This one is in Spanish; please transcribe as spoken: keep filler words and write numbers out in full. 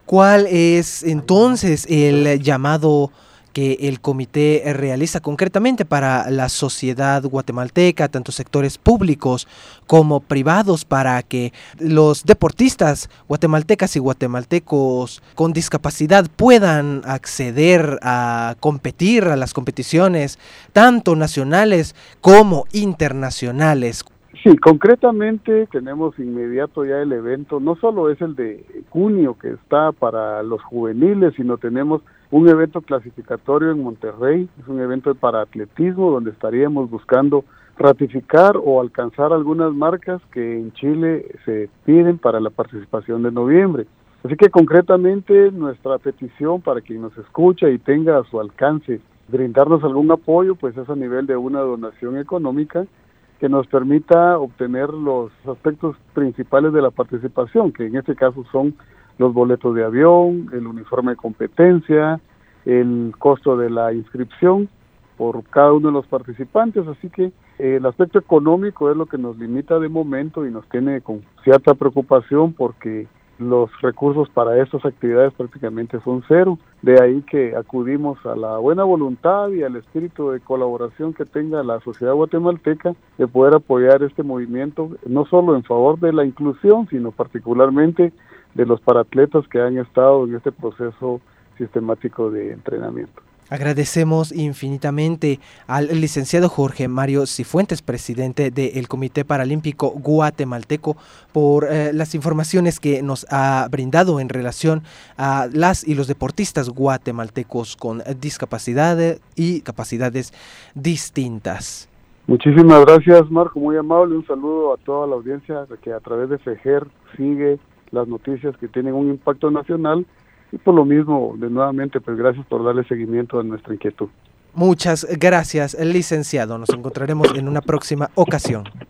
¿Cuál es entonces el llamado que el comité realiza concretamente para la sociedad guatemalteca, tanto sectores públicos como privados, para que los deportistas guatemaltecas y guatemaltecos con discapacidad puedan acceder a competir a las competiciones, tanto nacionales como internacionales? Sí, concretamente tenemos inmediato ya el evento, no solo es el de junio que está para los juveniles, sino tenemos un evento clasificatorio en Monterrey, es un evento para atletismo donde estaríamos buscando ratificar o alcanzar algunas marcas que en Chile se piden para la participación de noviembre. Así que concretamente nuestra petición para quien nos escucha y tenga a su alcance brindarnos algún apoyo, pues es a nivel de una donación económica que nos permita obtener los aspectos principales de la participación, que en este caso son los boletos de avión, el uniforme de competencia, el costo de la inscripción por cada uno de los participantes, así que eh, el aspecto económico es lo que nos limita de momento y nos tiene con cierta preocupación porque los recursos para estas actividades prácticamente son cero, de ahí que acudimos a la buena voluntad y al espíritu de colaboración que tenga la sociedad guatemalteca de poder apoyar este movimiento, no solo en favor de la inclusión, sino particularmente de los paratletas que han estado en este proceso sistemático de entrenamiento. Agradecemos infinitamente al licenciado Jorge Mario Cifuentes, presidente del Comité Paralímpico Guatemalteco, por eh, las informaciones que nos ha brindado en relación a las y los deportistas guatemaltecos con discapacidades y capacidades distintas. Muchísimas gracias, Marco, muy amable. Un saludo a toda la audiencia que a través de FEGER sigue las noticias que tienen un impacto nacional. Y por lo mismo, de nuevamente, pues gracias por darle seguimiento a nuestra inquietud. Muchas gracias, licenciado. Nos encontraremos en una próxima ocasión.